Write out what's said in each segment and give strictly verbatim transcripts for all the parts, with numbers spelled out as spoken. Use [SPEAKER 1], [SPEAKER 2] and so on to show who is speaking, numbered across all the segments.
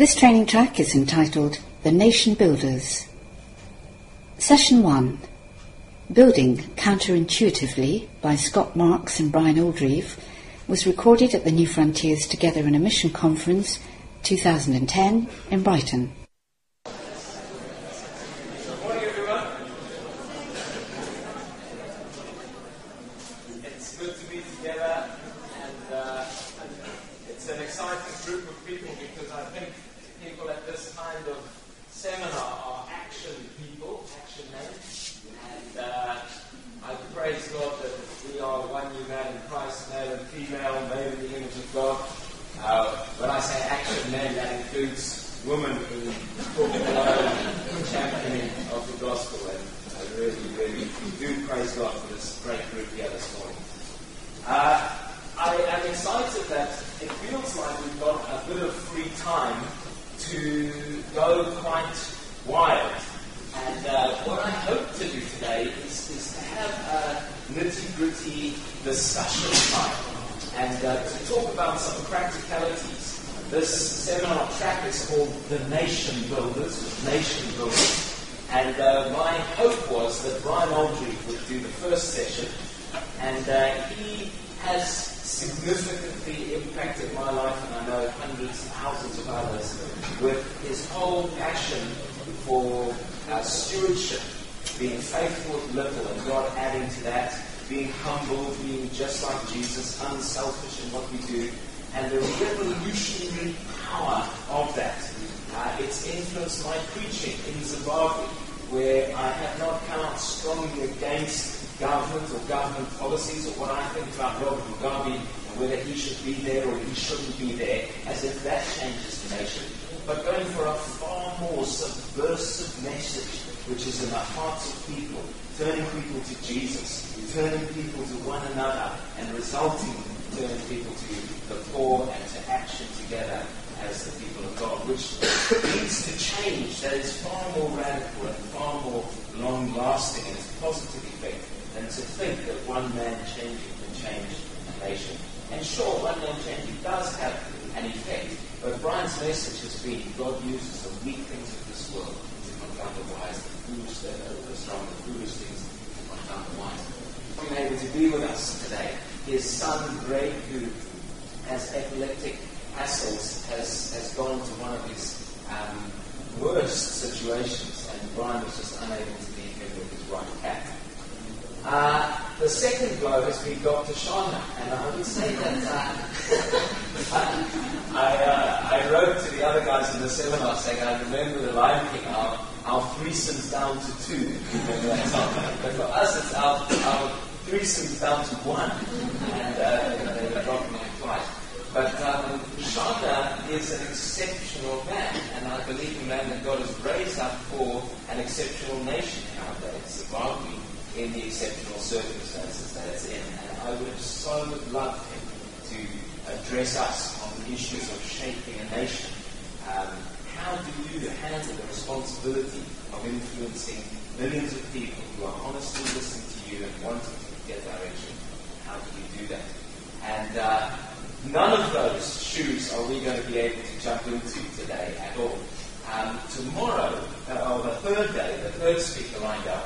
[SPEAKER 1] This training track is entitled The Nation Builders. Session one, Building Counterintuitively by Scott Marks and Brian Aldreive, was recorded at the New Frontiers Together in a Mission Conference two thousand ten in Brighton.
[SPEAKER 2] Good morning, everyone. It's good to be together, and uh, it's an exciting group of people because I think people at this kind of seminar are action people, action men, and uh, I praise God that we are one new man in Christ, male and female, made in the image of God. Uh, when I say action men, that includes women who talk alone, championing of the gospel, and I really, really do praise God for this great group here this morning. Uh, I am excited that it feels like we've got a bit of free time to go quite wild. And uh, what I hope to do today is, is to have a nitty-gritty discussion time and uh, to talk about some practicalities. This seminar track is called The Nation Builders, Nation Builders. And uh, my hope was that Brian Aldreive would do the first session, and uh, he has significantly impacted my life, and I know hundreds, thousands of others, with his whole passion for uh, stewardship, being faithful with little and God adding to that, being humble, being just like Jesus, unselfish in what we do, and the revolutionary power of that. Uh, it's influenced my preaching in Zimbabwe, where I have not come out strongly against government or government policies or what I think about Robert Mugabe and whether he should be there or he shouldn't be there, as if that changes the nation, but going for a far more subversive message which is in the hearts of people, turning people to Jesus, turning people to one another, and resulting in turning people to the poor and to action together as the people of God, which leads to change that is far more radical and far more long-lasting in its positive effect than to think that one man changing can change a nation. And sure, one man changing does have an effect, but Brian's message has been God uses the weak things of this world to confound the wise, the foolish, the, the strong, the foolish things to confound the wise. Being able to be with us today, his son Greg, who has epileptic hassles, has, has gone to one of his um, worst situations, and Brian was just unable to be here with his right cat. Uh, the second blow has been Doctor Shana, and I would say that uh, I, uh, I wrote to the other guys in the seminar saying I remember the Lion King, our, our threesomes down to two. Remember that song? But for us, it's our, our threesomes down to one, and uh, you know, they were dropping like flies. But um, Shana is an exceptional man, and I believe a man that God has raised up for an exceptional nation nowadays, Zimbabwe, in the exceptional circumstances that it's in. And I would have so loved him to address us on the issues of shaping a nation. Um, how do you handle the responsibility of influencing millions of people who are honestly listening to you and wanting to get direction? How do you do that? And uh, none of those shoes are we going to be able to jump into today at all. Um, tomorrow, uh, or the third day, the third speaker lined up,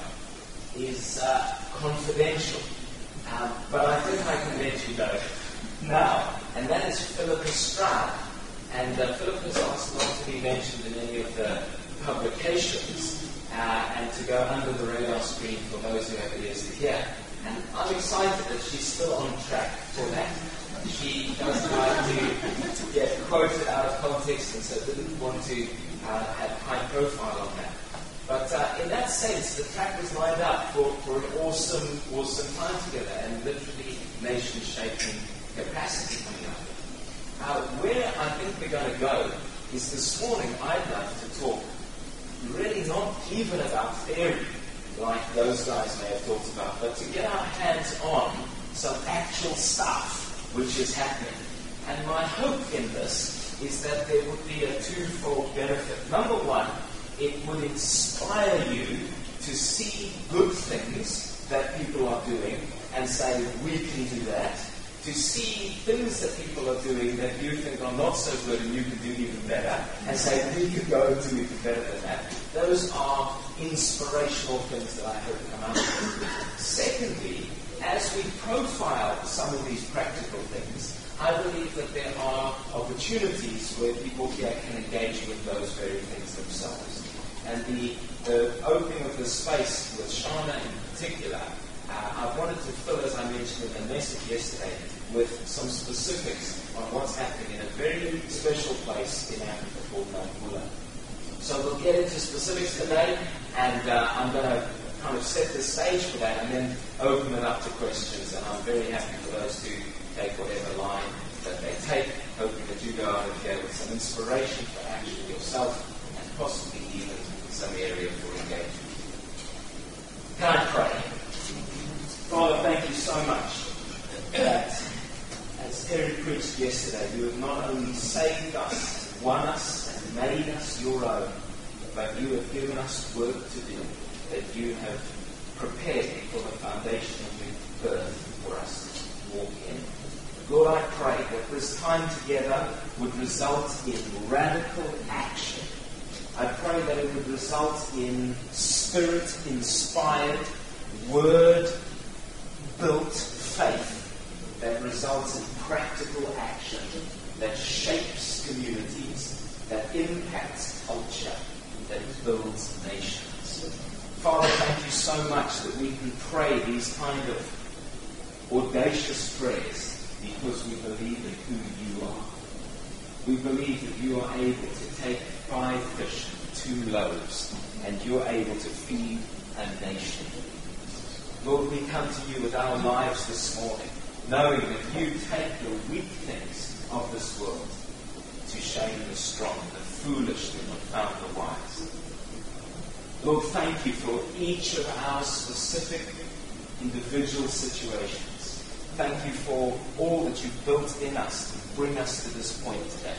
[SPEAKER 2] is uh, confidential. Um, but I think I can let you know now. And that is Philippa Stroud. And uh, Philippa has asked not to be mentioned in any of the publications uh, and to go under the radar screen for those who have ears to hear. And I'm excited that she's still on track for that. She doesn't like to get quoted out of context, and so didn't want to uh, have high profile on that. But uh, in that sense, the track was lined up for, for an awesome, awesome time together, and literally nation-shaping capacity coming up. Uh, where I think we're going to go is this morning I'd love to talk really not even about theory, like those guys may have talked about, but to get our hands on some actual stuff which is happening. And my hope in this is that there would be a twofold benefit. Number one, it would inspire you to see good things that people are doing and say, we can do that. To to see things that people are doing that you think are not so good and you could do even better, and say, we could go and do even better than that. Those are inspirational things that I hope come out of it. Secondly, as we profile some of these practical things, I believe that there are opportunities where people here can engage with those very things themselves. And the, the opening of the space with Shana in particular, uh, I wanted to fill, as I mentioned in the message yesterday, with some specifics on what's happening in a very special place in Africa called Mount Bula. So we'll get into specifics today, and uh, I'm going to kind of set the stage for that and then open it up to questions. And I'm very happy for those to take whatever line that they take, hoping that you go out of here with some inspiration for action yourself and possibly even some area for engagement. Can I pray? Father, thank you so much that, as Eric preached yesterday, you have not only saved us, won us, and made us your own, but you have given us work to do, that you have prepared for the foundation of your birth for us to walk in. Lord, I pray that this time together would result in radical action. I pray that it would result in Spirit-inspired, Word-built faith that results in practical action, that shapes communities, that impacts culture, that builds nations. Father, thank you so much that we can pray these kind of audacious prayers because we believe in who you are. We believe that you are able to take five fish and two loaves, and you're able to feed a nation. Lord, we come to you with our lives this morning, knowing that you take the weak things of this world to shame the strong, the foolish to confound the wise. Lord, thank you for each of our specific individual situations. Thank you for all that you've built in us to bring us to this point today.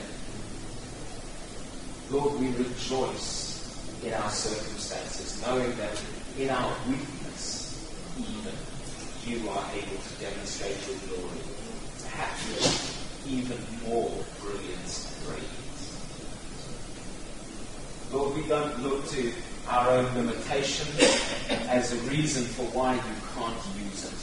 [SPEAKER 2] Lord, we rejoice in our circumstances, knowing that in our weakness, even, you are able to demonstrate your glory, perhaps with even more brilliance and radiance. Lord, we don't look to our own limitation as a reason for why you can't use us.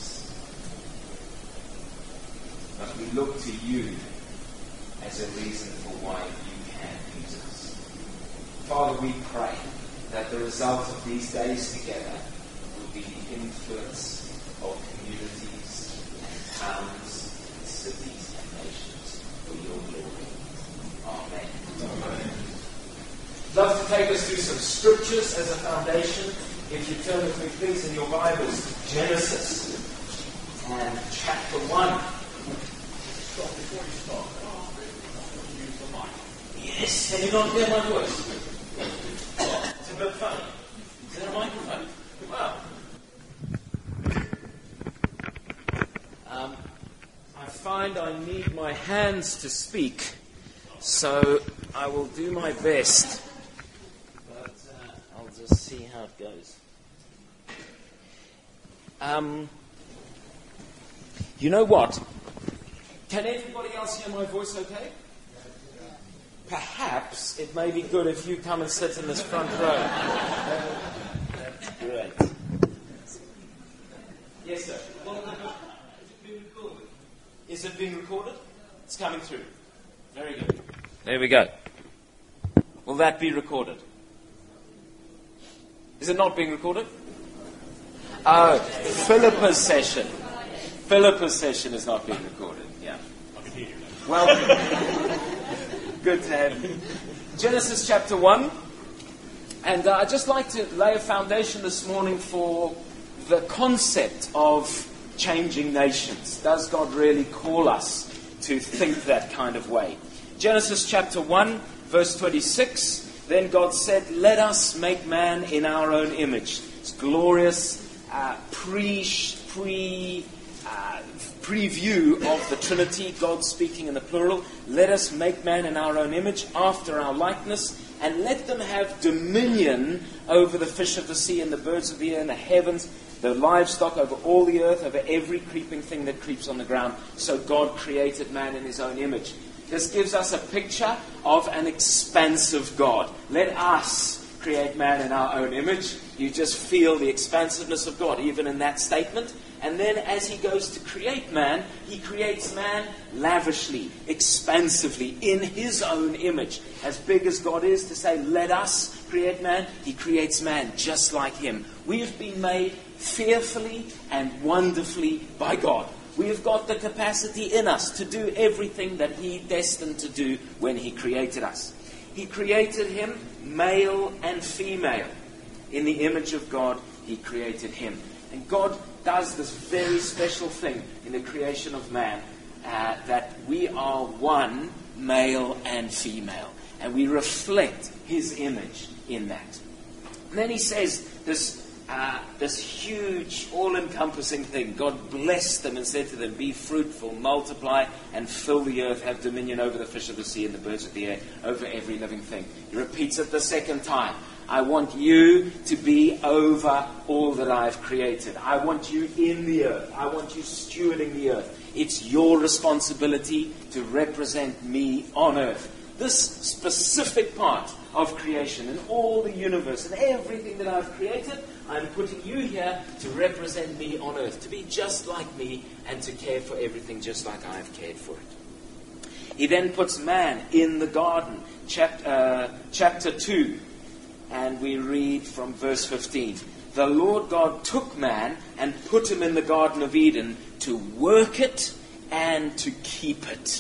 [SPEAKER 2] But we look to you as a reason for why you can use us. Father, we pray that the result of these days together will be the influence of communities and towns and cities and nations for your glory. Amen. Amen. I'd love to take us through some scriptures as a foundation. If you turn with me please in your Bibles to Genesis and chapter one.
[SPEAKER 3] Before you start, I use the mic.
[SPEAKER 2] Yes, can you not hear my voice? It's a bit funny. Is there a microphone? Wow. Um, I find I need my hands to speak, so I will do my best. But uh, I'll just see how it goes. Um, you know what? Can everybody else hear my voice okay? Perhaps it may be good if you come and sit in this front row. Great. Yes, sir. Well, is it being recorded? Is it being recorded? It's coming through. Very good. There we go. Will that be recorded? Is it not being recorded? Oh, Philippa's session. Philippa's session is not being recorded. Yeah. Welcome. Good to have you. Genesis chapter one. And uh, I'd just like to lay a foundation this morning for the concept of changing nations. Does God really call us to think that kind of way? Genesis chapter one, verse twenty-six. Then God said, let us make man in our own image. It's glorious uh, pre, pre, uh, preview of the Trinity, God speaking in the plural. Let us make man in our own image, after our likeness, and let them have dominion over the fish of the sea and the birds of the air and the heavens, the livestock, over all the earth, over every creeping thing that creeps on the ground. So God created man in his own image. This gives us a picture of an expansive God. Let us create man in our own image. You just feel the expansiveness of God, even in that statement. And then as he goes to create man, he creates man lavishly, expansively, in his own image. As big as God is to say, let us create man, he creates man just like him. We have been made fearfully and wonderfully by God. We have got the capacity in us to do everything that he destined to do when he created us. He created him male and female. In the image of God, he created him. And God does this very special thing in the creation of man, uh, that we are one, male and female. And we reflect his image in that. And then he says this Uh, this huge, all-encompassing thing. God blessed them and said to them, be fruitful, multiply, and fill the earth, have dominion over the fish of the sea and the birds of the air, over every living thing. He repeats it the second time. I want you to be over all that I've created. I want you in the earth. I want you stewarding the earth. It's your responsibility to represent me on earth. This specific part of creation and all the universe and everything that I've created, I'm putting you here to represent me on earth, to be just like me and to care for everything just like I've cared for it. He then puts man in the garden, chap- uh, chapter two, and we read from verse fifteen. The Lord God took man and put him in the Garden of Eden to work it and to keep it.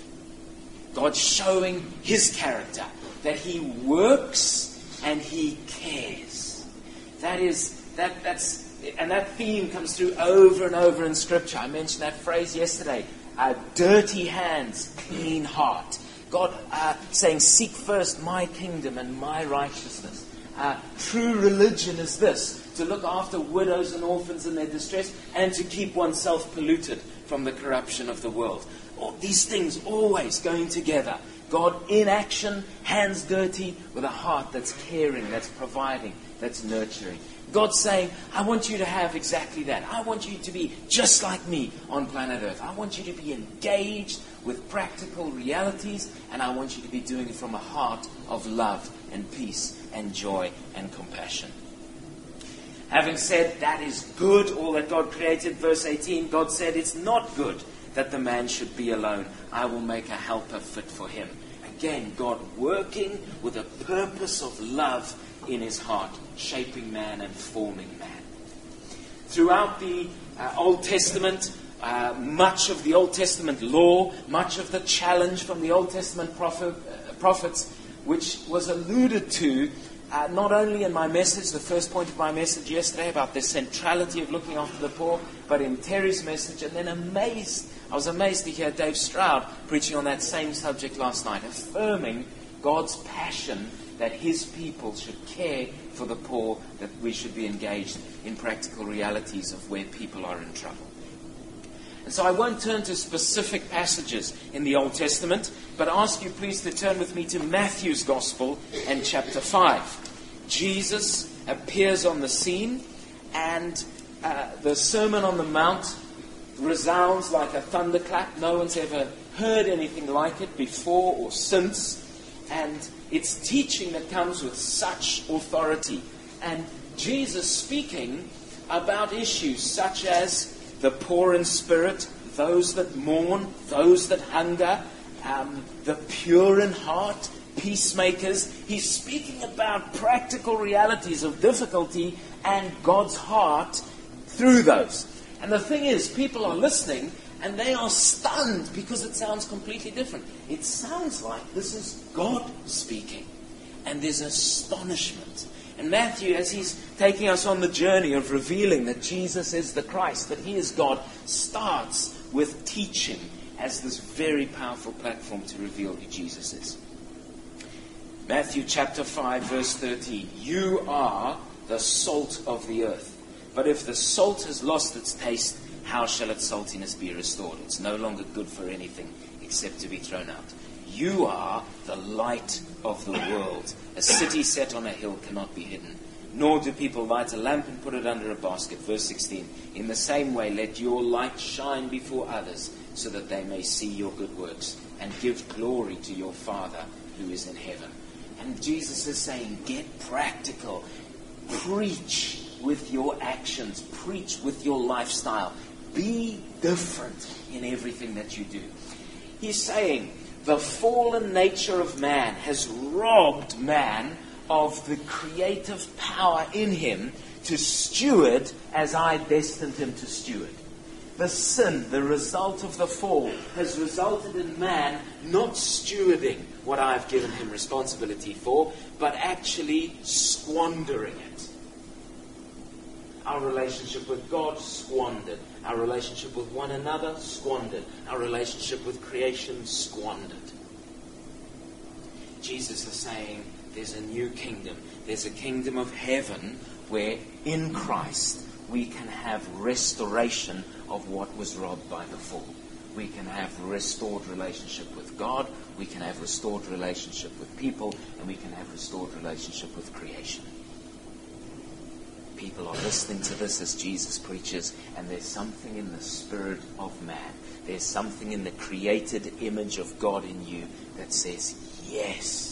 [SPEAKER 2] God showing his character, that he works and he cares. That is, that that's, and that theme comes through over and over in Scripture. I mentioned that phrase yesterday, uh, dirty hands, clean heart. God uh, saying, seek first my kingdom and my righteousness. Uh, true religion is this, to look after widows and orphans in their distress and to keep oneself polluted from the corruption of the world. All these things always going together. God in action, hands dirty, with a heart that's caring, that's providing, that's nurturing. God's saying, I want you to have exactly that. I want you to be just like me on planet Earth. I want you to be engaged with practical realities, and I want you to be doing it from a heart of love and peace and joy and compassion. Having said that is good, all that God created, verse eighteen, God said it's not good that the man should be alone. I will make a helper fit for him. Again, God working with a purpose of love in his heart, shaping man and forming man. Throughout the uh, Old Testament, uh, much of the Old Testament law, much of the challenge from the Old Testament prophet, uh, prophets, which was alluded to uh, not only in my message, the first point of my message yesterday about the centrality of looking after the poor, but in Terry's message, and then amazed, I was amazed to hear Dave Stroud preaching on that same subject last night, affirming God's passion that his people should care for the poor, that we should be engaged in practical realities of where people are in trouble. And so I won't turn to specific passages in the Old Testament, but ask you please to turn with me to Matthew's Gospel and chapter five. Jesus appears on the scene, and uh, the Sermon on the Mount resounds like a thunderclap. No one's ever heard anything like it before or since. And it's teaching that comes with such authority. And Jesus speaking about issues such as the poor in spirit, those that mourn, those that hunger, um, the pure in heart, peacemakers. He's speaking about practical realities of difficulty and God's heart through those. And the thing is, people are listening and they are stunned because it sounds completely different. It sounds like this is God speaking. And there's astonishment. And Matthew, as he's taking us on the journey of revealing that Jesus is the Christ, that he is God, starts with teaching as this very powerful platform to reveal who Jesus is. Matthew chapter five, verse thirteen. You are the salt of the earth. But if the salt has lost its taste, how shall its saltiness be restored? It's no longer good for anything except to be thrown out. You are the light of the world. A city set on a hill cannot be hidden.
[SPEAKER 4] Nor do people light a lamp and put it under a basket. Verse sixteen. In the same way, let your light shine before others, so that they may see your good works and give glory to your Father who is in heaven. And Jesus is saying, get practical. Preach with your actions. Preach with your lifestyle. Be different in everything that you do. He's saying the fallen nature of man has robbed man of the creative power in him to steward as I destined him to steward. The sin, the result of the fall, has resulted in man not stewarding what I've given him responsibility for, but actually squandering it. Our relationship with God, squandered. Our relationship with one another, squandered. Our relationship with creation, squandered. Jesus is saying there's a new kingdom. There's a kingdom of heaven where in Christ we can have restoration of what was robbed by the fall. We can have restored relationship with God. We can have restored relationship with people. And we can have restored relationship with creation. People are listening to this as Jesus preaches, and there's something in the spirit of man. There's something in the created image of God in you that says, yes.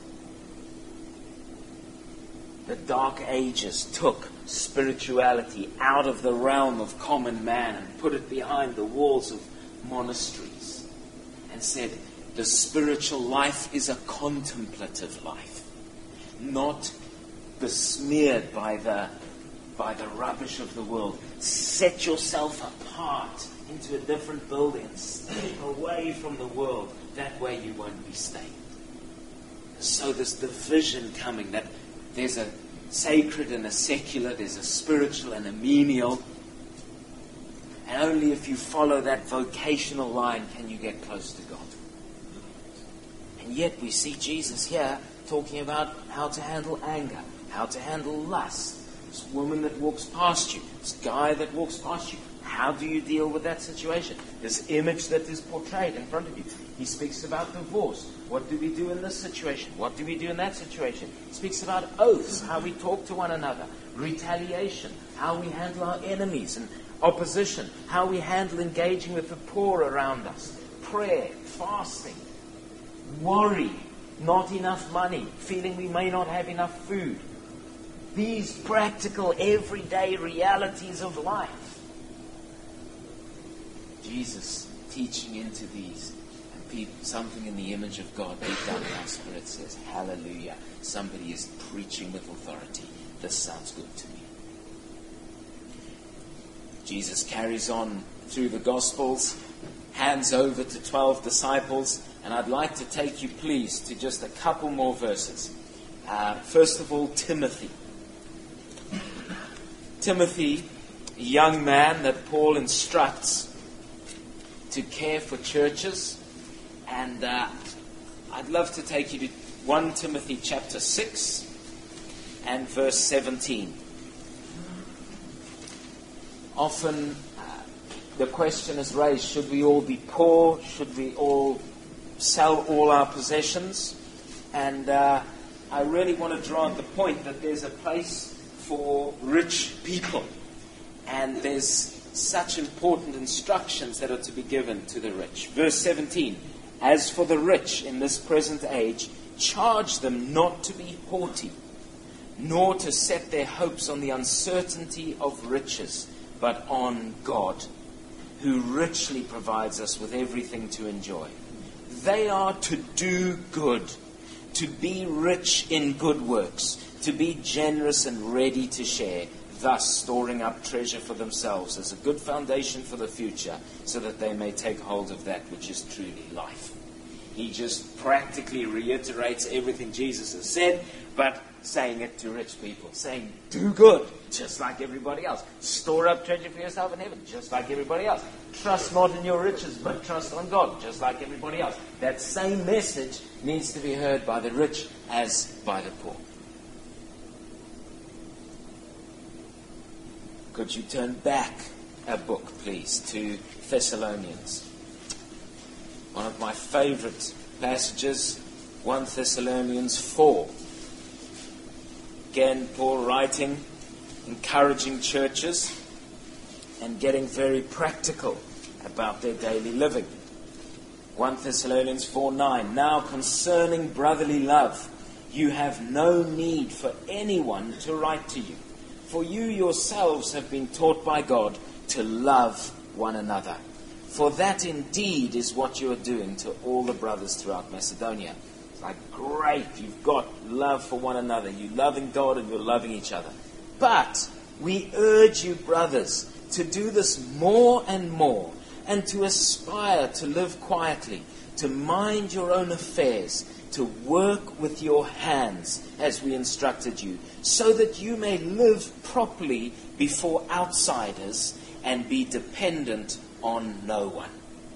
[SPEAKER 4] The Dark Ages took spirituality out of the realm of common man and put it behind the walls of monasteries and said, the spiritual life is a contemplative life, not besmeared by the by the rubbish of the world. Set yourself apart into a different building and step away from the world. That way you won't be stained. So there's division coming, that there's a sacred and a secular, there's a spiritual and a menial. And only if you follow that vocational line can you get close to God. And yet we see Jesus here talking about how to handle anger, how to handle lust. This woman that walks past you, this guy that walks past you. How do you deal with that situation? This image that is portrayed in front of you. He speaks about divorce. What do we do in this situation? What do we do in that situation? He speaks about oaths, how we talk to one another. Retaliation, how we handle our enemies and opposition. How we handle engaging with the poor around us. Prayer, fasting, worry, not enough money, feeling we may not have enough food. These practical, everyday realities of life. Jesus teaching into these. And people, something in the image of God deep down in our spirit says, hallelujah. Somebody is preaching with authority. This sounds good to me. Jesus carries on through the Gospels, hands over to twelve disciples. And I'd like to take you, please, to just a couple more verses. Uh, first of all, Timothy. Timothy, a young man that Paul instructs to care for churches. And uh, I'd love to take you to First Timothy chapter six and verse seventeen. Often uh, the question is raised, should we all be poor? Should we all sell all our possessions? And uh, I really want to draw out the point that there's a place for rich people. And there's such important instructions that are to be given to the rich. Verse seventeen. As for the rich in this present age, charge them not to be haughty, nor to set their hopes on the uncertainty of riches, but on God, who richly provides us with everything to enjoy. They are to do good, to be rich in good works, to be generous and ready to share, thus storing up treasure for themselves as a good foundation for the future, so that they may take hold of that which is truly life. He just practically reiterates everything Jesus has said, but saying it to rich people, saying, do good, just like everybody else. Store up treasure for yourself in heaven, just like everybody else. Trust not in your riches, but trust on God, just like everybody else. That same message needs to be heard by the rich as by the poor. Could you turn back a book, please, to Thessalonians? One of my favorite passages, First Thessalonians four. Again, Paul writing, encouraging churches and getting very practical about their daily living. First Thessalonians four nine, now concerning brotherly love, you have no need for anyone to write to you, for you yourselves have been taught by God to love one another. For that indeed is what you are doing to all the brothers throughout Macedonia. It's like, great, you've got love for one another. You're loving God and you're loving each other. But we urge you, brothers, to do this more and more, and to aspire to live quietly, to mind your own affairs, to work with your hands as we instructed you, so that you may live properly before outsiders and be dependent on no one.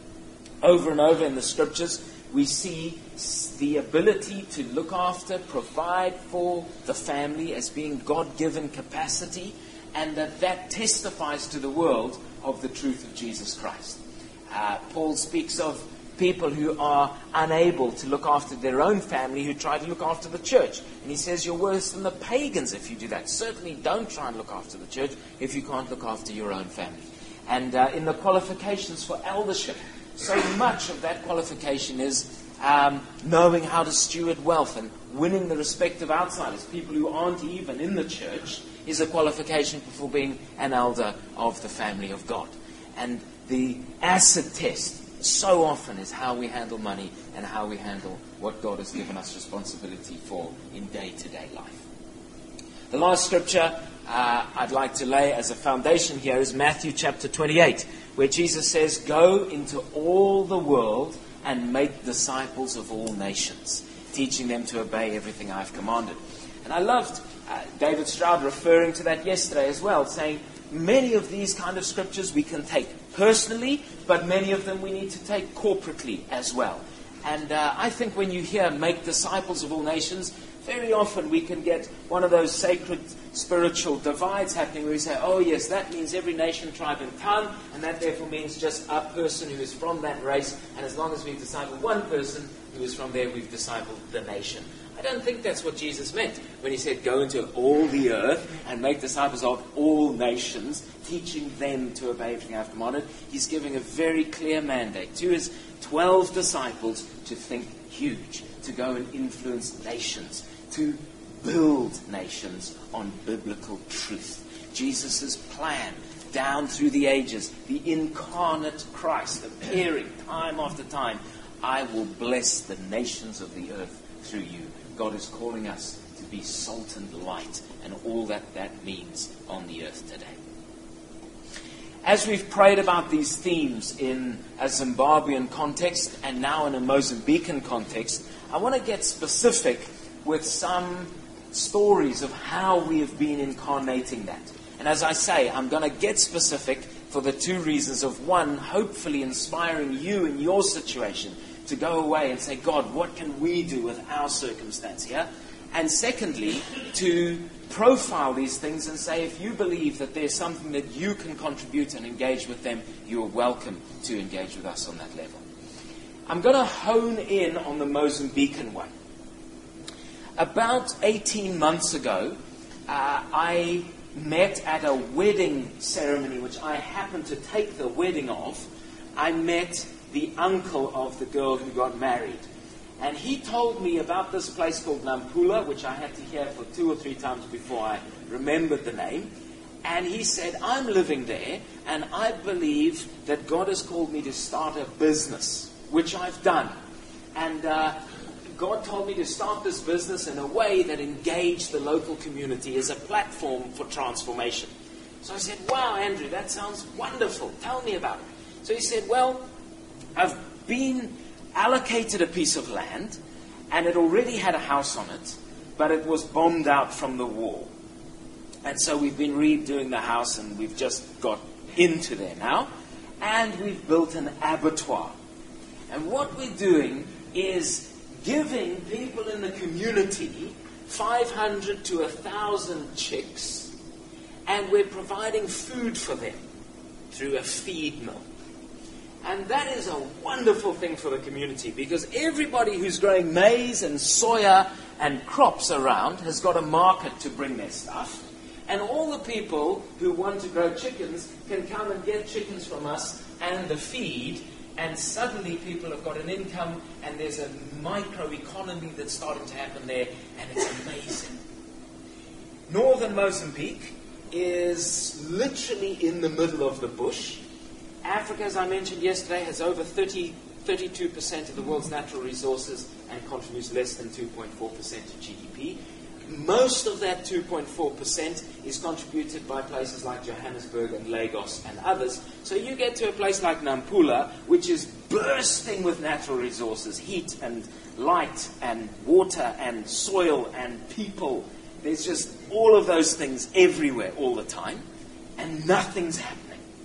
[SPEAKER 4] Over and over in the scriptures, we see the ability to look after, provide for the family as being God-given capacity, and that that testifies to the world of the truth of Jesus Christ. Uh, Paul speaks of people who are unable to look after their own family, who try to look after the church. And he says, you're worse than the pagans if you do that. Certainly don't try and look after the church if you can't look after your own family. And uh, in the qualifications for eldership, so much of that qualification is um, knowing how to steward wealth and winning the respect of outsiders. People who aren't even in the church is a qualification for being an elder of the family of God. And the acid test so often is how we handle money and how we handle what God has given us responsibility for in day-to-day life. The last scripture uh, I'd like to lay as a foundation here is Matthew chapter twenty-eight, where Jesus says, go into all the world and make disciples of all nations, teaching them to obey everything I've commanded. And I loved uh, David Stroud referring to that yesterday as well, saying many of these kind of scriptures we can take personally, but many of them we need to take corporately as well. And uh, I think when you hear make disciples of all nations, very often we can get one of those sacred spiritual divides happening where we say, oh yes, that means every nation, tribe and tongue, and that therefore means just a person who is from that race, and as long as we've discipled one person who is from there, we've discipled the nation. I don't think that's what Jesus meant when he said, go into all the earth and make disciples of all nations, teaching them to obey everything I've commanded. He's giving a very clear mandate to his twelve disciples to think huge, to go and influence nations, to build nations on biblical truth. Jesus' plan down through the ages, the incarnate Christ appearing time after time, I will bless the nations of the earth through you. God is calling us to be salt and light and all that that means on the earth today. As we've prayed about these themes in a Zimbabwean context and now in a Mozambican context, I want to get specific with some stories of how we have been incarnating that. And as I say, I'm going to get specific for the two reasons of, one, hopefully inspiring you in your situation to go away and say, God, what can we do with our circumstance here? And secondly, to profile these things and say, if you believe that there's something that you can contribute and engage with them, you are welcome to engage with us on that level. I'm going to hone in on the Mozambican one. About eighteen months ago, uh, I met at a wedding ceremony, which I happened to take the wedding of. I met the uncle of the girl who got married. And he told me about this place called Nampula, which I had to hear for two or three times before I remembered the name. And he said, I'm living there, and I believe that God has called me to start a business, which I've done. And uh, God told me to start this business in a way that engaged the local community as a platform for transformation. So I said, wow, Andrew, that sounds wonderful. Tell me about it. So he said, well, I've been allocated a piece of land, and it already had a house on it, but it was bombed out from the wall. And so we've been redoing the house, and we've just got into there now, and we've built an abattoir. And what we're doing is giving people in the community five hundred to one thousand chicks, and we're providing food for them through a feed mill. And that is a wonderful thing for the community, because everybody who's growing maize and soya and crops around has got a market to bring their stuff. And all the people who want to grow chickens can come and get chickens from us and the feed, and suddenly people have got an income, and there's a microeconomy that's starting to happen there, and it's amazing. Northern Mozambique is literally in the middle of the bush. Africa, as I mentioned yesterday, has over thirty, thirty-two percent of the world's natural resources and contributes less than two point four percent to G D P. Most of that two point four percent is contributed by places like Johannesburg and Lagos and others. So you get to a place like Nampula, which is bursting with natural resources, heat and light and water and soil and people. There's just all of those things everywhere all the time, and nothing's happening.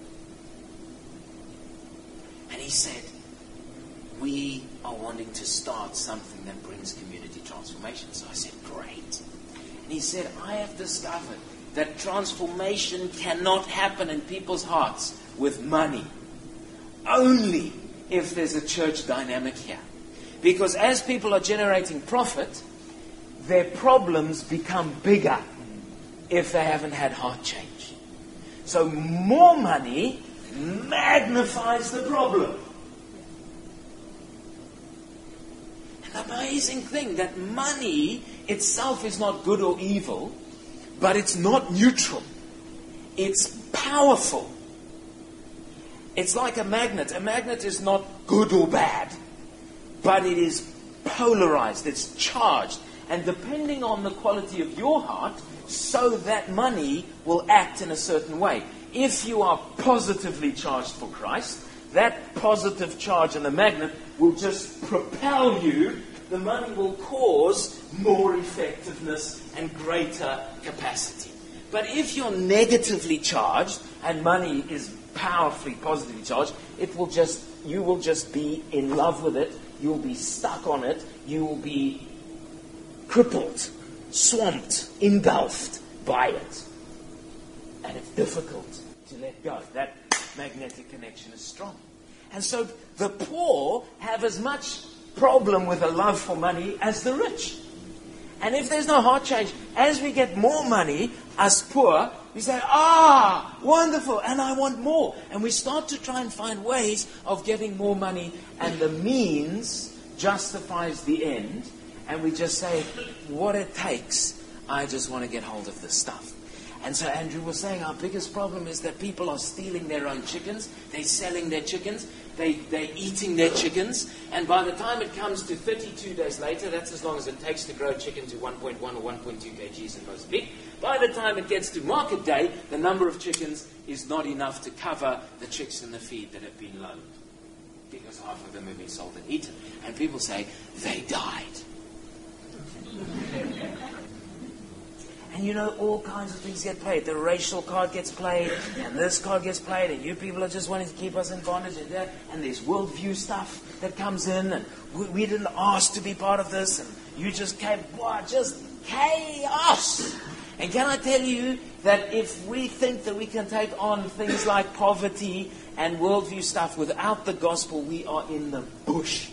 [SPEAKER 4] And he said, we are wanting to start something that brings community transformation. So I said, great. And he said, I have discovered that transformation cannot happen in people's hearts with money. Only if there's a church dynamic here. Because as people are generating profit, their problems become bigger if they haven't had heart change. So more money magnifies the problem. An amazing thing, that money itself is not good or evil, but it's not neutral. It's powerful. It's like a magnet. A magnet is not good or bad, but it is polarized. It's charged. And depending on the quality of your heart, so that money will act in a certain way. If you are positively charged for Christ, that positive charge in the magnet will just propel you. The money will cause more effectiveness and greater capacity. But if you're negatively charged and money is powerfully positively charged, it will just you will just be in love with it. You'll be stuck on it. You will be crippled, swamped, engulfed by it. And it's difficult to let go. That magnetic connection is strong. And so the poor have as much problem with a love for money as the rich. And if there's no heart change, as we get more money, us poor, we say, ah, wonderful, and I want more. And we start to try and find ways of getting more money, and the means justifies the end. And we just say, what it takes, I just want to get hold of this stuff. And so Andrew was saying our biggest problem is that people are stealing their own chickens. They're selling their chickens. They, they're eating their chickens. And by the time it comes to thirty-two days later, that's as long as it takes to grow a chicken to one point one or one point two kilograms in Mozambique. By the time it gets to market day, the number of chickens is not enough to cover the chicks in the feed that have been loaned. Because half of them have been sold and eaten. And people say, they died. And you know, all kinds of things get played. The racial card gets played, and this card gets played, and you people are just wanting to keep us in bondage, and that, and there's worldview stuff that comes in, and we, we didn't ask to be part of this, and you just came, what, just chaos. And can I tell you that if we think that we can take on things like poverty and worldview stuff without the gospel, we are in the bush.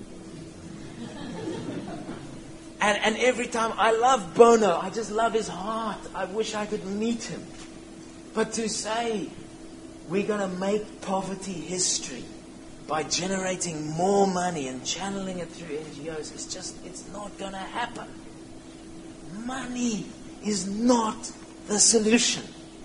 [SPEAKER 4] And, and every time, I love Bono. I just love his heart. I wish I could meet him. But to say, we're going to make poverty history by generating more money and channeling it through N G Os, it's just, it's not going to happen. Money is not the solution.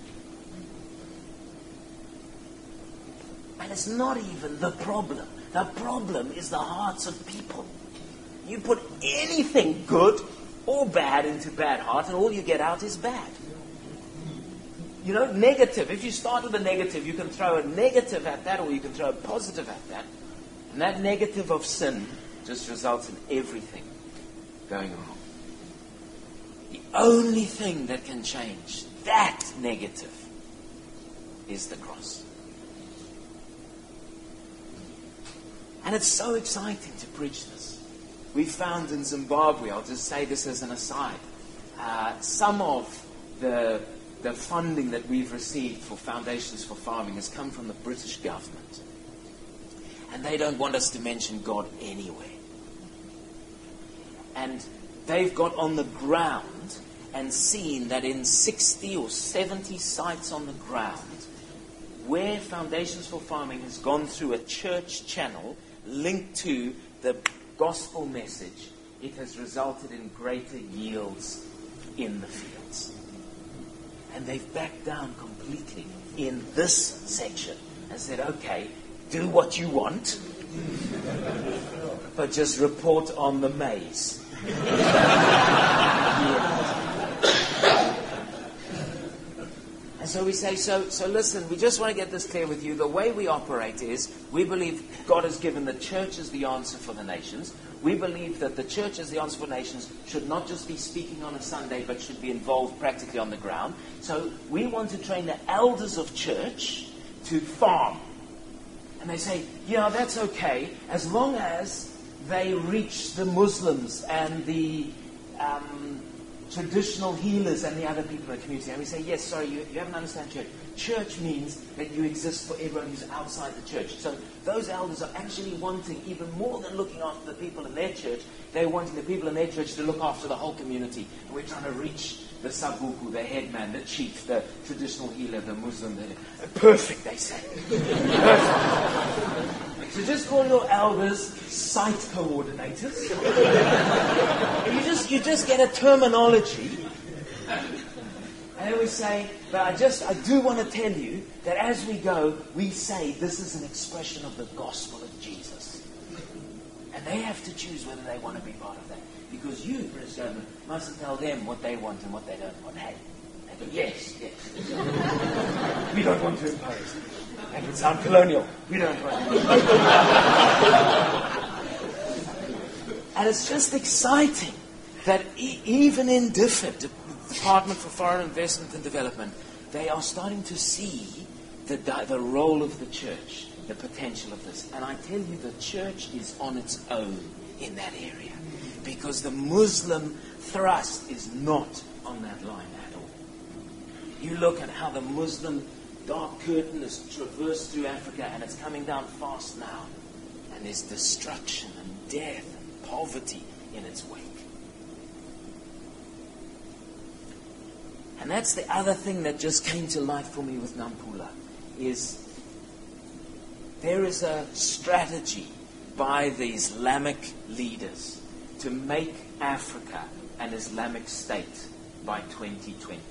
[SPEAKER 4] And it's not even the problem. The problem is the hearts of people. You put anything good or bad into bad heart, and all you get out is bad. You know, negative. If you start with a negative, you can throw a negative at that, or you can throw a positive at that. And that negative of sin just results in everything going wrong. The only thing that can change that negative is the cross. And it's so exciting to preach this. We found in Zimbabwe, I'll just say this as an aside, uh, some of the, the funding that we've received for Foundations for Farming has come from the British government. And they don't want us to mention God anywhere. And they've got on the ground and seen that in sixty or seventy sites on the ground, where Foundations for Farming has gone through a church channel linked to the gospel message, it has resulted in greater yields in the fields. And they've backed down completely in this section and said, okay, do what you want, but just report on the maize. And so we say, so, so listen, we just want to get this clear with you. The way we operate is, we believe God has given the church as the answer for the nations. We believe that the church as the answer for nations should not just be speaking on a Sunday, but should be involved practically on the ground. So we want to train the elders of church to farm. And they say, yeah, that's okay, as long as they reach the Muslims and the um, traditional healers and the other people in the community. And we say, yes, sorry, you, you haven't understood church. Church means that you exist for everyone who's outside the church. So those elders are actually wanting, even more than looking after the people in their church, they're wanting the people in their church to look after the whole community. And we're trying to reach the sabuku, the headman, the chief, the traditional healer, the Muslim. The, perfect, they say. Perfect. So just call your elders site coordinators. you just you just get a terminology. And then we say, but I just I do want to tell you that as we go, we say this is an expression of the gospel of Jesus. And they have to choose whether they want to be part of that. Because you, British government, mustn't tell them what they want and what they don't want. Hey, they go, yes, yes. We don't want to impose. That would sound colonial. We don't want to. And it's just exciting that e- even in D F I D, the Department for Foreign Investment and Development, they are starting to see the, the role of the church, the potential of this. And I tell you, the church is on its own in that area. Because the Muslim thrust is not on that line at all. You look at how the Muslim dark curtain has traversed through Africa, and it's coming down fast now. And there's destruction and death and poverty in its wake. And that's the other thing that just came to life for me with Nampula, is there is a strategy by the Islamic leaders to make Africa an Islamic state by twenty twenty.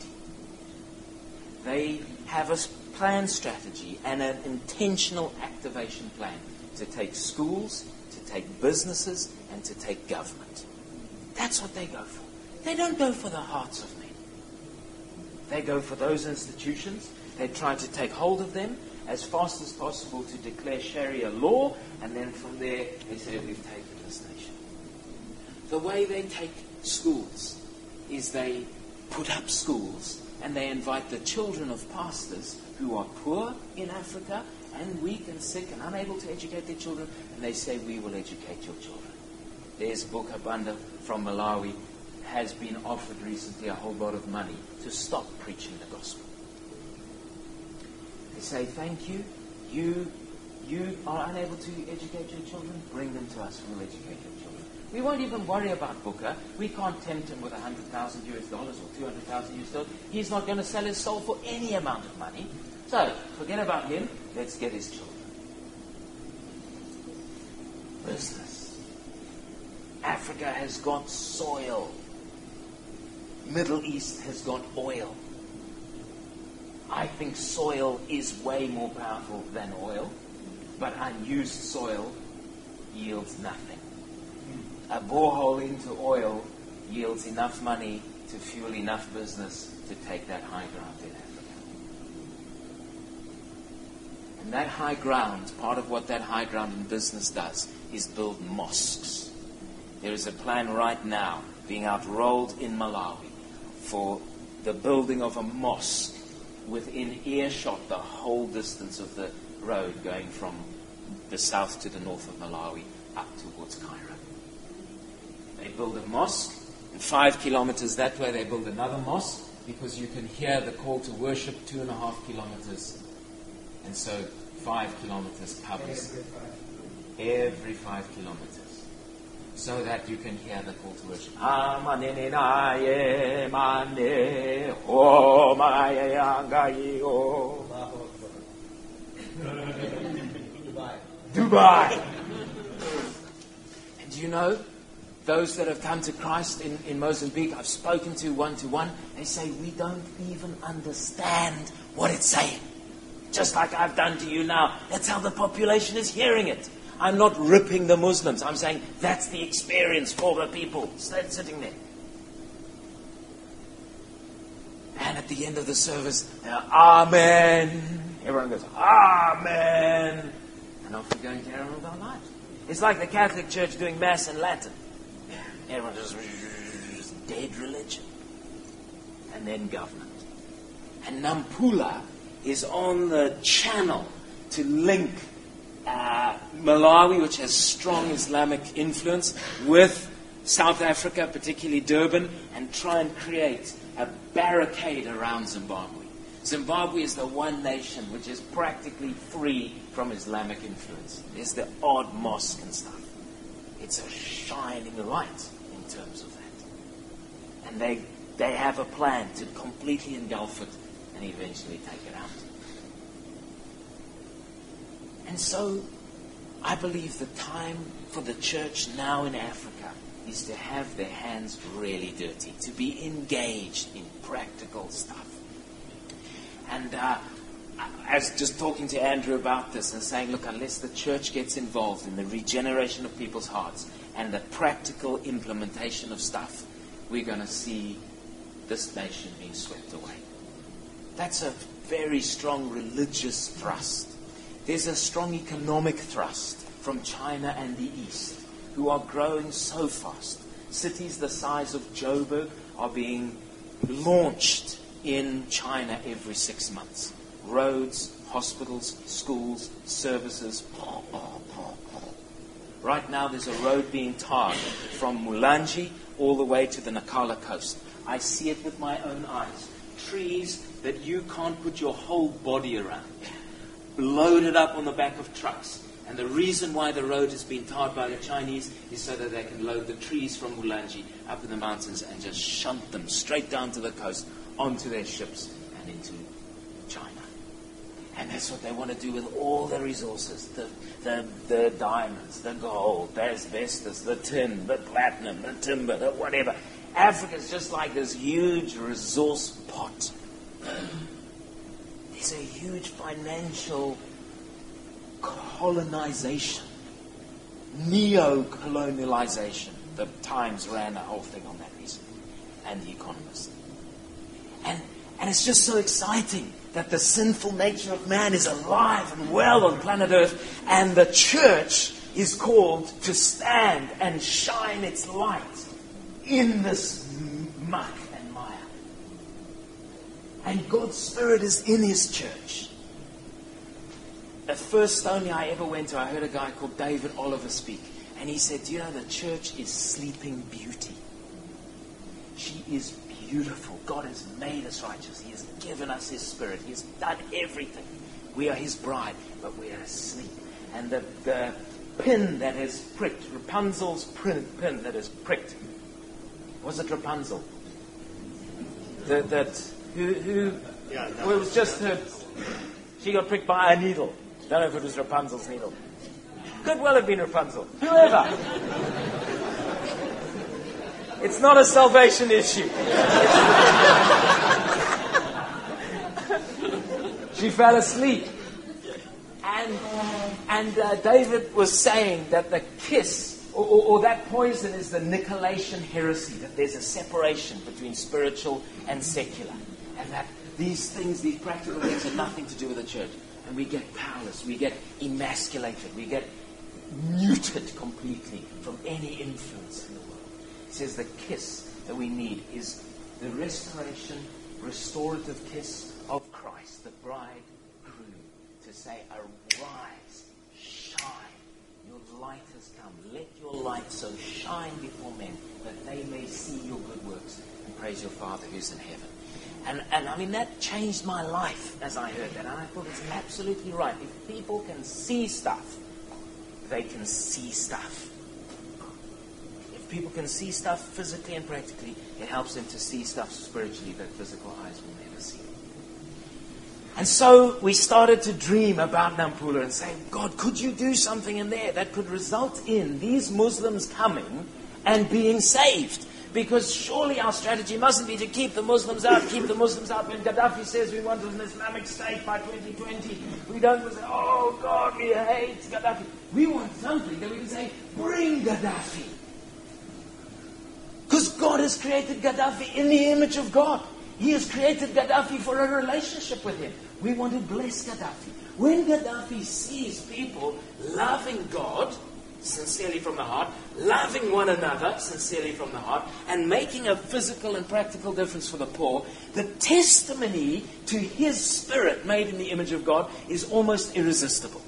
[SPEAKER 4] They have a plan strategy and an intentional activation plan to take schools, to take businesses, and to take government. That's what they go for. They don't go for the hearts of men. They go for those institutions. They try to take hold of them as fast as possible to declare Sharia law, and then from there they say, we've taken this nation. The way they take schools is they put up schools and they invite the children of pastors who are poor in Africa and weak and sick and unable to educate their children, and they say, we will educate your children. There's Buka Banda from Malawi, has been offered recently a whole lot of money to stop preaching the gospel. They say, thank you, you, you are unable to educate your children, bring them to us, we'll educate your children. We won't even worry about Booker. We can't tempt him with one hundred thousand US dollars or two hundred thousand US dollars. He's not going to sell his soul for any amount of money. So, forget about him. Let's get his children. Business. Africa has got soil. Middle East has got oil. I think soil is way more powerful than oil, but unused soil yields nothing. A borehole into oil yields enough money to fuel enough business to take that high ground in Africa. And that high ground, part of what that high ground in business does, is build mosques. There is a plan right now being outrolled in Malawi for the building of a mosque within earshot the whole distance of the road going from the south to the north of Malawi up towards Cairo. They build a mosque, and five kilometers that way they build another mosque, because you can hear the call to worship two and a half kilometers. And so five kilometers covers. every five kilometers, so that you can hear the call to worship. Amanene na ye mane o maya yangai o.
[SPEAKER 3] Dubai.
[SPEAKER 4] Dubai. And you know, those that have come to Christ in, in Mozambique, I've spoken to one-to-one, they say, we don't even understand what it's saying. Just like I've done to you now. That's how the population is hearing it. I'm not ripping the Muslims. I'm saying that's the experience for the people sitting there. And at the end of the service, they're, Amen. Everyone goes, Amen. And off we go and carry on with our lives. It's like the Catholic Church doing Mass in Latin. Everyone just, just dead religion. And then government. And Nampula is on the channel to link uh, Malawi, which has strong Islamic influence, with South Africa, particularly Durban, and try and create a barricade around Zimbabwe. Zimbabwe is the one nation which is practically free from Islamic influence. There's the odd mosque and stuff. It's a shining light in terms of that. And they they have a plan to completely engulf it and eventually take it out. And so, I believe the time for the church now in Africa is to have their hands really dirty, to be engaged in practical stuff. And uh, I was just talking to Andrew about this and saying, look, unless the church gets involved in the regeneration of people's hearts and the practical implementation of stuff, we're going to see this nation being swept away. That's a very strong religious thrust. There's a strong economic thrust from China and the East, who are growing so fast. Cities the size of Joburg are being launched in China every six months. Roads, hospitals, schools, services. Right now there's a road being tarred from Mulanje all the way to the Nacala coast. I see it with my own eyes. Trees that you can't put your whole body around, loaded up on the back of trucks. And the reason why the road has been tarred by the Chinese is so that they can load the trees from Mulanje up in the mountains and just shunt them straight down to the coast, onto their ships and into China. And that's what they want to do with all the resources, the, the, the diamonds, the gold, the asbestos, the tin, the platinum, the timber, the whatever. Africa's just like this huge resource pot. There's a huge financial colonization, neo-colonialization. The Times ran a whole thing on that recently, and The Economist. And, and it's just so exciting that the sinful nature of man is alive and well on planet Earth, and the church is called to stand and shine its light in this muck and mire. And God's Spirit is in His church. The first Stony I ever went to, I heard a guy called David Oliver speak. And he said, do you know, the church is sleeping beauty. She is beautiful. God has made us righteous. He has given us His Spirit. He has done everything. We are His bride, but we are asleep. And the, the pin that is pricked, Rapunzel's pin, pin that is pricked, was it Rapunzel? The, that, who, who,
[SPEAKER 3] Yeah, no.
[SPEAKER 4] well, it was just her, she got pricked by a needle. Don't know if it was Rapunzel's needle. Could well have been Rapunzel. Whoever. It's not a salvation issue. She fell asleep. And, and uh, David was saying that the kiss, or, or, or that poison, is the Nicolaitan heresy, that there's a separation between spiritual and secular. And that these things, these practical things, have nothing to do with the church. And we get powerless, we get emasculated, we get muted completely from any influence in the world. It says the kiss that we need is the restoration, restorative kiss of Christ, the bridegroom, to say, arise, shine, your light has come. Let your light so shine before men that they may see your good works and praise your Father who's in heaven. And, and I mean, that changed my life as I heard that. And I thought it's absolutely right. If people can see stuff, they can see stuff. If people can see stuff physically and practically, it helps them to see stuff spiritually that physical eyes will never see. And so we started to dream about Nampula and saying, God, could you do something in there that could result in these Muslims coming and being saved? Because surely our strategy mustn't be to keep the Muslims out, keep the Muslims out. When Gaddafi says we want an Islamic state by twenty twenty, we don't say, oh God, we hate Gaddafi. We want something that we can say, bring Gaddafi. Because God has created Gaddafi in the image of God. He has created Gaddafi for a relationship with him. We want to bless Gaddafi. When Gaddafi sees people loving God, sincerely from the heart, loving one another, sincerely from the heart, and making a physical and practical difference for the poor, the testimony to his spirit made in the image of God is almost irresistible.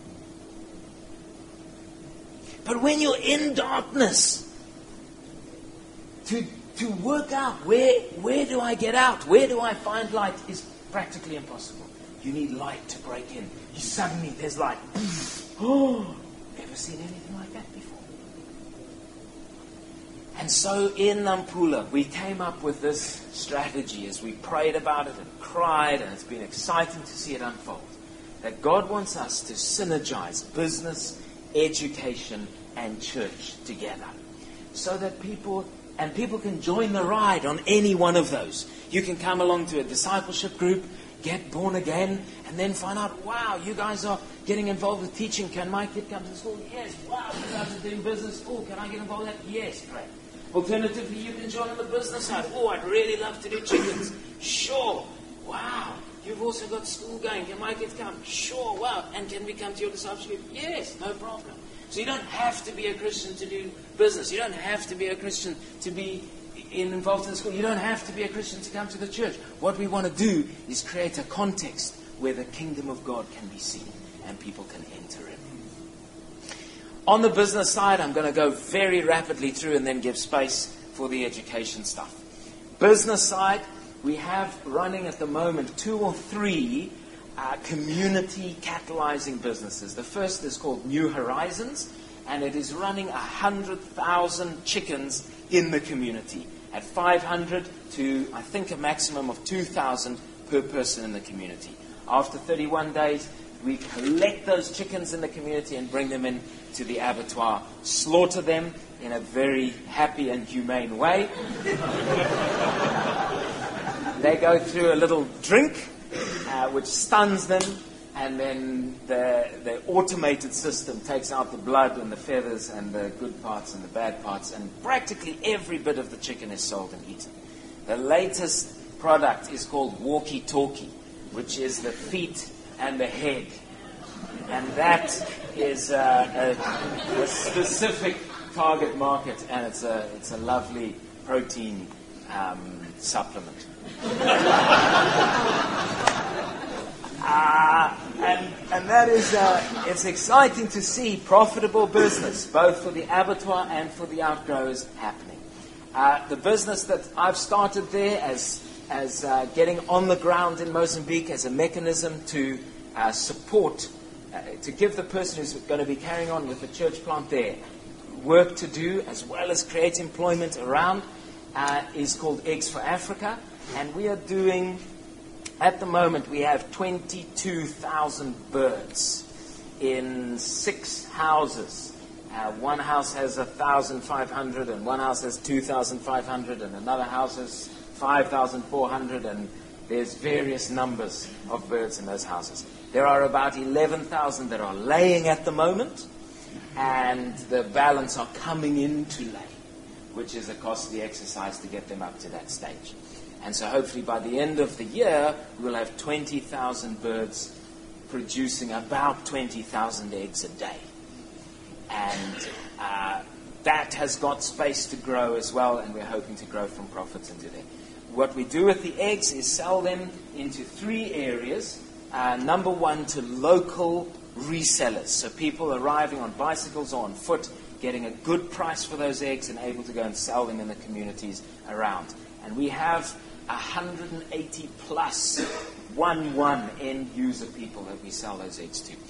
[SPEAKER 4] But when you're in darkness, to, to work out where, where do I get out, where do I find light is practically impossible. You need light to break in. You suddenly, there's light. Oh! Ever seen anything like that before? And so in Nampula, we came up with this strategy as we prayed about it and cried, and it's been exciting to see it unfold. That God wants us to synergize business, education, and church together. So that people, and people can join the ride on any one of those. You can come along to a discipleship group, get born again, and then find out, wow, you guys are getting involved with teaching. Can my kid come to school? Yes. Wow, you guys are doing business. Oh, can I get involved in that? Yes, great. Alternatively, you can join on the business side. Oh, I'd really love to do chickens. Sure. Wow, you've also got school going. Can my kids come? Sure. Wow. And can we come to your discipleship? Yes, no problem. So you don't have to be a Christian to do business. You don't have to be a Christian to be In, involved in the school. You don't have to be a Christian to come to the church. What we want to do is create a context where the kingdom of God can be seen and people can enter in. On the business side, I'm going to go very rapidly through and then give space for the education stuff. Business side, we have running at the moment two or three uh, community catalyzing businesses. The first is called New Horizons, and it is running one hundred thousand chickens in the community. At five hundred to, I think, a maximum of two thousand per person in the community. After thirty-one days, we collect those chickens in the community and bring them in to the abattoir, slaughter them in a very happy and humane way. They go through a little drink, uh, which stuns them, and then the, the automated system takes out the blood and the feathers and the good parts and the bad parts, and practically every bit of the chicken is sold and eaten. The latest product is called Walkie Talkie, which is the feet and the head. And that is uh, a, a specific target market, and it's a, it's a lovely protein um, supplement. Uh, and, and that is, uh, it's exciting to see profitable business, both for the abattoir and for the outgrowers happening. Uh, the business that I've started there as, as uh, getting on the ground in Mozambique as a mechanism to uh, support, uh, to give the person who's going to be carrying on with the church plant there work to do, as well as create employment around, uh, is called Eggs for Africa. And we are doing... At the moment, we have twenty-two thousand birds in six houses. Uh, one house has one thousand five hundred, and one house has two thousand five hundred, and another house has five thousand four hundred, and there's various numbers of birds in those houses. There are about eleven thousand that are laying at the moment, and the balance are coming in to lay, which is a costly exercise to get them up to that stage. And so hopefully by the end of the year, we'll have twenty thousand birds producing about twenty thousand eggs a day. And uh, that has got space to grow as well, and we're hoping to grow from profits into there. What we do with the eggs is sell them into three areas. Uh, number one, to local resellers. So people arriving on bicycles or on foot, getting a good price for those eggs and able to go and sell them in the communities around. And we have one hundred eighty plus one one end user people that we sell those eggs to.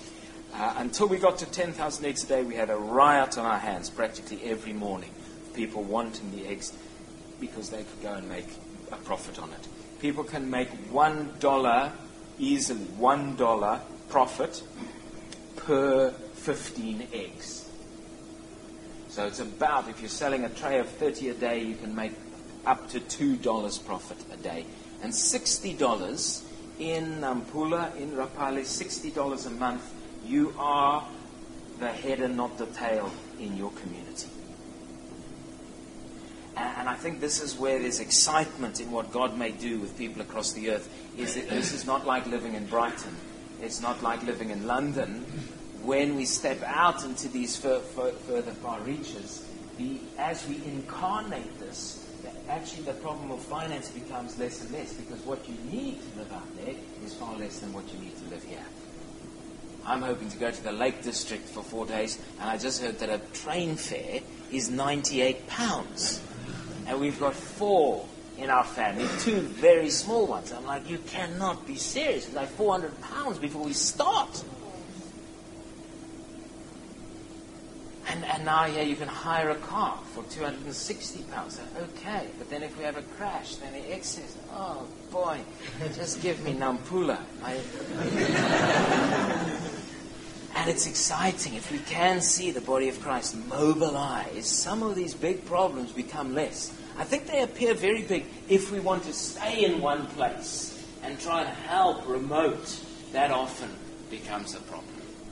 [SPEAKER 4] Uh, until we got to ten thousand eggs a day, we had a riot on our hands practically every morning. People wanting the eggs because they could go and make a profit on it. People can make one dollar easily, one dollar profit per fifteen eggs. So it's about, if you're selling a tray of thirty a day, you can make up to two dollars profit a day. And sixty dollars in Nampula, in Rapale, sixty dollars a month, you are the head and not the tail in your community. And I think this is where there's excitement in what God may do with people across the earth. Is that this is not like living in Brighton. It's not like living in London. When we step out into these fur, fur, further far reaches, the, as we incarnate this, actually the problem of finance becomes less and less, because what you need to live out there is far less than what you need to live here. I'm hoping to go to the Lake District for four days, and I just heard that a train fare is ninety-eight pounds. And we've got four in our family, two very small ones. I'm like, you cannot be serious. It's like four hundred pounds before we start. And, and now here you can hire a car for two hundred sixty pounds. Okay, but then if we have a crash, then the excess, oh boy, just give me Nampula. I, and it's exciting. If we can see the body of Christ mobilize, some of these big problems become less. I think they appear very big if we want to stay in one place and try and help remote. That often becomes a problem.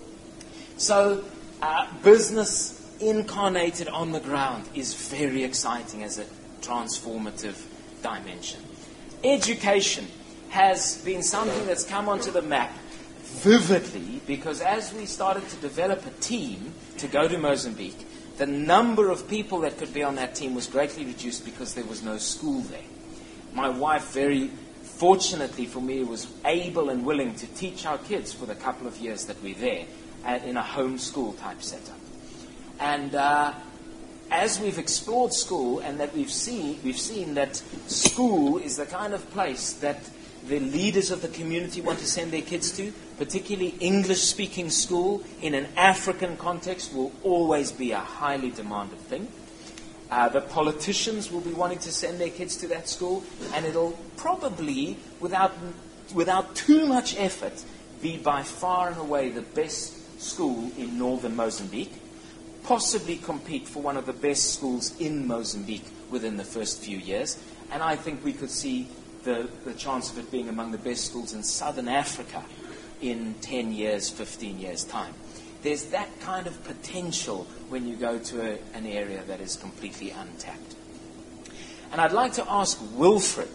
[SPEAKER 4] So, uh, business incarnated on the ground is very exciting as a transformative dimension. Education has been something that's come onto the map vividly, because as we started to develop a team to go to Mozambique, the number of people that could be on that team was greatly reduced because there was no school there. My wife, very fortunately for me, was able and willing to teach our kids for the couple of years that we're there at, in a homeschool type setup. And uh, as we've explored school, and that we've seen, we've seen that school is the kind of place that the leaders of the community want to send their kids to, particularly English-speaking school in an African context will always be a highly demanded thing. Uh, the politicians will be wanting to send their kids to that school, and it'll probably, without without too much effort, be by far and away the best school in northern Mozambique, possibly compete for one of the best schools in Mozambique within the first few years, and I think we could see the, the chance of it being among the best schools in southern Africa in ten years, fifteen years' time. There's that kind of potential when you go to a, an area that is completely untapped. And I'd like to ask Wilfred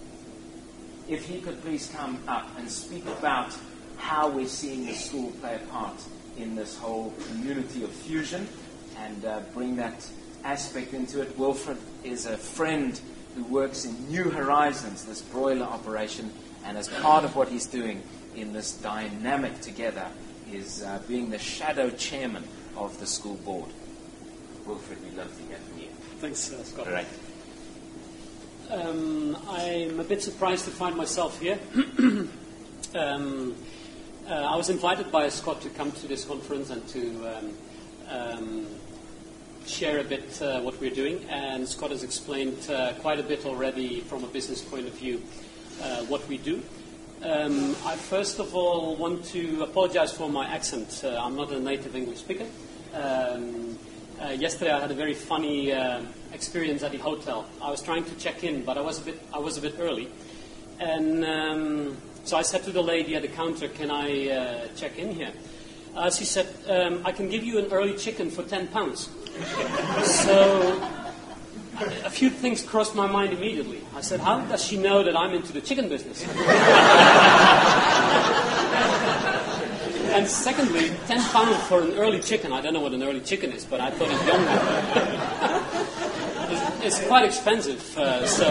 [SPEAKER 4] if he could please come up and speak about how we're seeing the school play a part in this whole community of fusion and uh, bring that aspect into it. Wilfred is a friend who works in New Horizons, this broiler operation, and as part of what he's doing in this dynamic together is uh, being the shadow chairman of the school board. Wilfred, we'd love to hear from you.
[SPEAKER 5] Thanks, uh, Scott.
[SPEAKER 4] All right.
[SPEAKER 5] Um, I'm a bit surprised to find myself here. um, uh, I was invited by Scott to come to this conference and to um, um, share a bit uh, what we're doing, and Scott has explained uh, quite a bit already from a business point of view uh, what we do. Um, I first of all want to apologize for my accent. Uh, I'm not a native English speaker. Um, uh, yesterday I had a very funny uh, experience at the hotel. I was trying to check in, but I was a bit I was a bit early, and um, so I said to the lady at the counter, "Can I uh, check in here?" Uh, she said, um, "I can give you an early chicken for ten pounds." So a few things crossed my mind immediately. I said, how does she know that I'm into the chicken business? And secondly, ten pounds for an early chicken. I don't know what an early chicken is, but I thought it's younger. it's, it's quite expensive. Uh, so,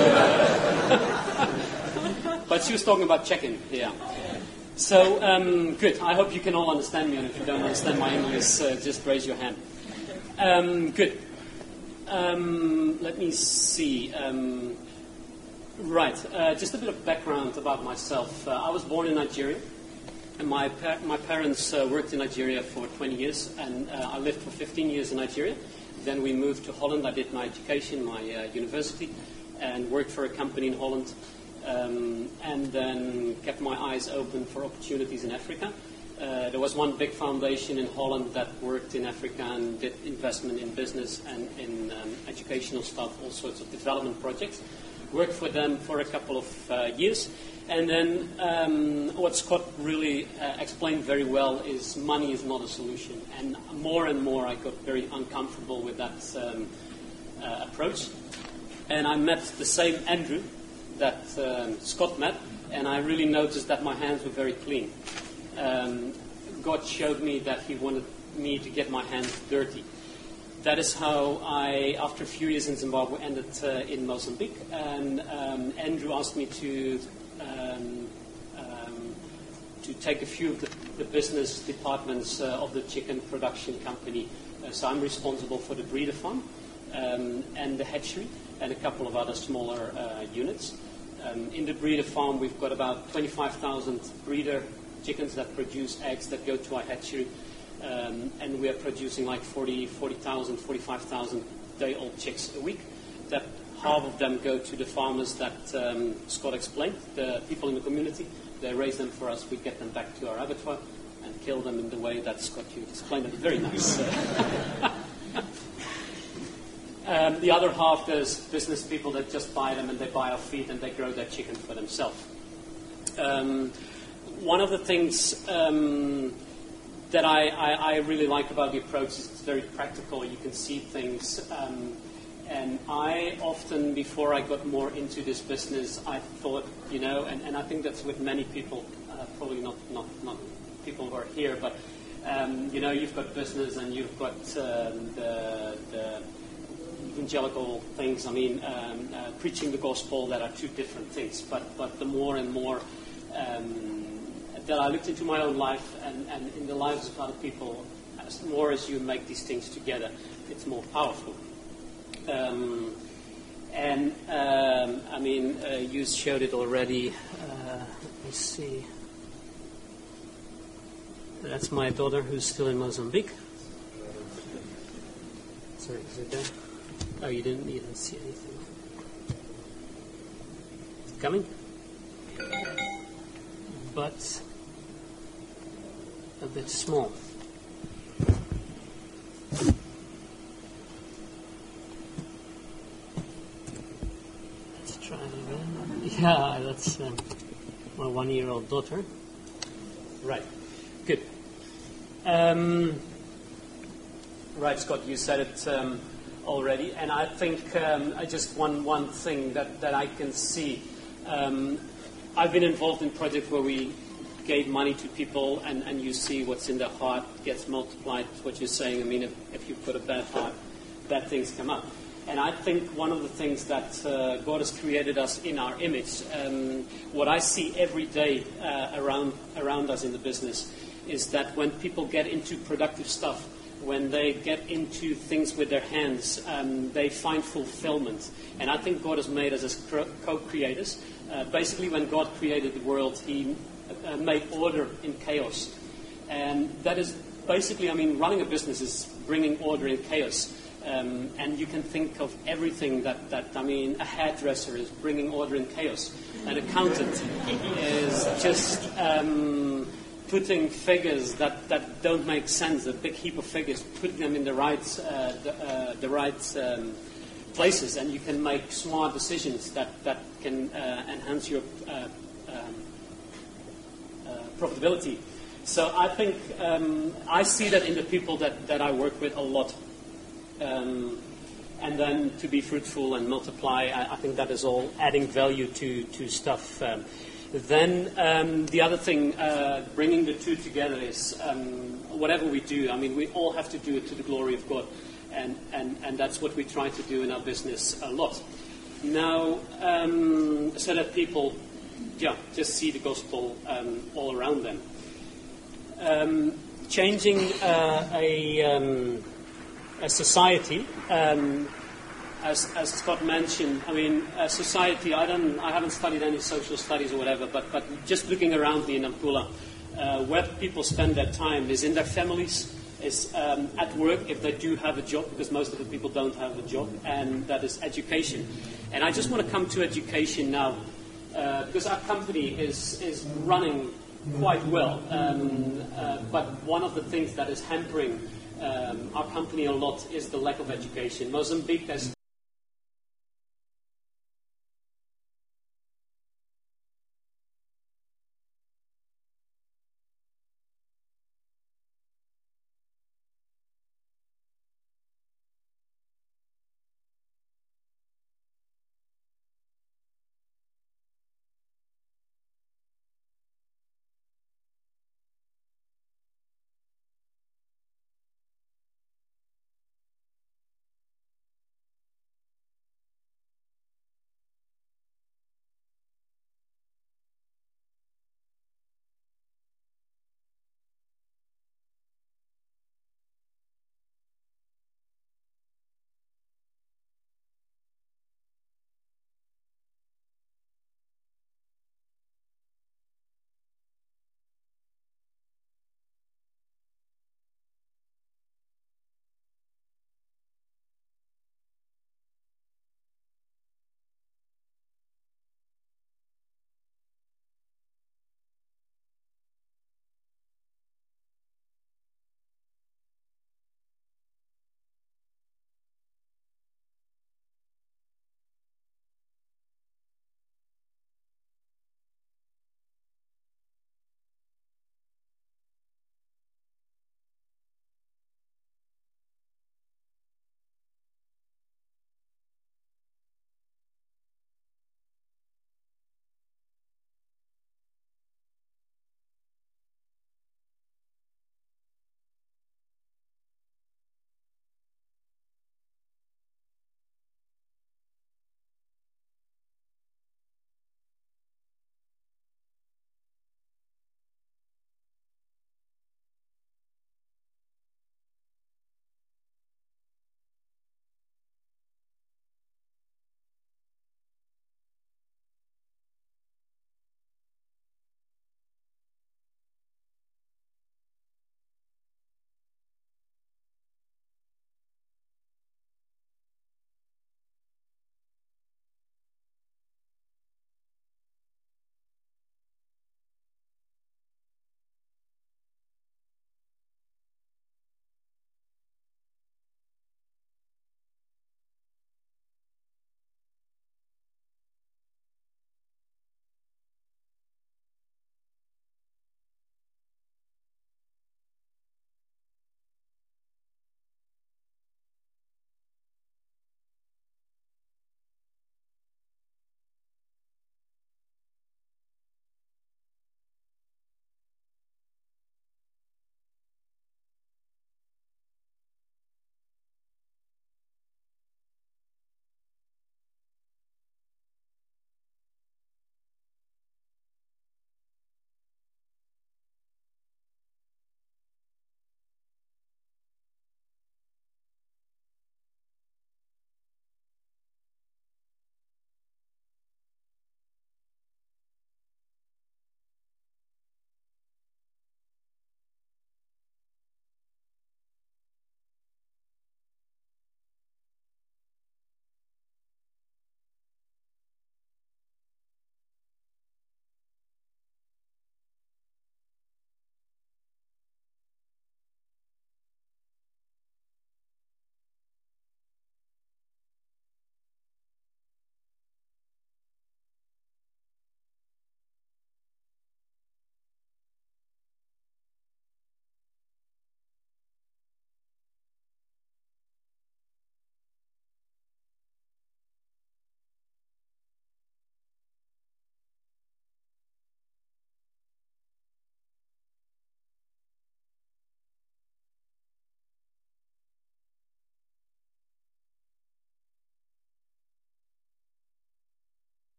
[SPEAKER 5] uh, but she was talking about chicken, yeah. So, um, good. I hope you can all understand me, and if you don't understand my English, uh, just raise your hand. Um, good. Um, let me see. Um, right. Uh, just a bit of background about myself. Uh, I was born in Nigeria. and my par- my parents uh, worked in Nigeria for twenty years, and uh, I lived for fifteen years in Nigeria. Then we moved to Holland. I did my education, my uh, university, and worked for a company in Holland. Um, and then kept my eyes open for opportunities in Africa. Uh, there was one big foundation in Holland that worked in Africa and did investment in business and in um, educational stuff, all sorts of development projects. Worked for them for a couple of uh, years. And then um, what Scott really uh, explained very well is money is not a solution. And more and more I got very uncomfortable with that um, uh, approach. And I met the same Andrew that um, Scott met, and I really noticed that my hands were very clean. Um, God showed me that he wanted me to get my hands dirty. That is how I, after a few years in Zimbabwe, ended uh, in Mozambique. And um, Andrew asked me to um, um, to take a few of the, the business departments uh, of the chicken production company. Uh, so I'm responsible for the breeder farm um, and the hatchery and a couple of other smaller uh, units. Um, in the breeder farm, we've got about twenty-five thousand breeder chickens that produce eggs that go to our hatchery. Um, and we are producing like forty, forty thousand, forty-five thousand day-old chicks a week. That half of them go to the farmers that um, Scott explained, the people in the community. They raise them for us. We get them back to our abattoir and kill them in the way that Scott you explained it. Very nice. um, the other half, there's business people that just buy them and they buy our feed and they grow their chicken for themselves. Um, one of the things um, that I, I, I really like about the approach is it's very practical. You can see things. Um, and I often, before I got more into this business, I thought, you know, and, and I think that's with many people, uh, probably not, not, not people who are here, but, um, you know, you've got business and you've got um, the, the evangelical things. I mean, um, uh, preaching the gospel, that are two different things. But, but the more and more um, that I looked into my own life and, and in the lives of other people, as more as you make these things together, it's more powerful. Um, and, um, I mean, uh, you showed it already. Uh, let me see. That's my daughter who's still in Mozambique. Sorry, is it there? Oh, you didn't even see anything. Coming? But a bit small. Let's try it again. Yeah, that's uh, my one-year-old daughter. Right. Good. Um, right, Scott, you said it um, already, and I think um, I just one one thing that, that I can see. Um, I've been involved in projects where we gave money to people and, and you see what's in their heart gets multiplied. What you're saying, I mean, if, if you put a bad heart, bad things come up. And I think one of the things that uh, God has created us in our image, um, what I see every day uh, around around us in the business is that when people get into productive stuff, when they get into things with their hands, um, they find fulfillment. And I think God has made us as co-creators. Uh, basically, when God created the world, He uh, made order in chaos. And that is basically, I mean, running a business is bringing order in chaos. Um, and you can think of everything that, that, I mean, a hairdresser is bringing order in chaos. An accountant is just um, putting figures that, that don't make sense, a big heap of figures, putting them in the right, uh, the, uh, the right um, places, and you can make smart decisions that, that can uh, enhance your uh, um, uh, profitability. So I think um, I see that in the people that, that I work with a lot. Um, and then to be fruitful and multiply, I, I think that is all adding value to, to stuff. Um, then um, the other thing, uh, bringing the two together is um, whatever we do, I mean, we all have to do it to the glory of God. And, and, and that's what we try to do in our business a lot. Now, um, so that people, yeah, just see the gospel um, all around them. Um, changing uh, a... Um, A society, um, as, as Scott mentioned, I mean, a society, I don't, I haven't studied any social studies or whatever, but, but just looking around me in Nampula, Uh, where people spend their time is in their families, is um, at work if they do have a job, because most of the people don't have a job, and that is education. And I just want to come to education now, uh, because our company is, is running quite well, um, uh, but one of the things that is hampering um, our company a lot is the lack of education. Mozambique has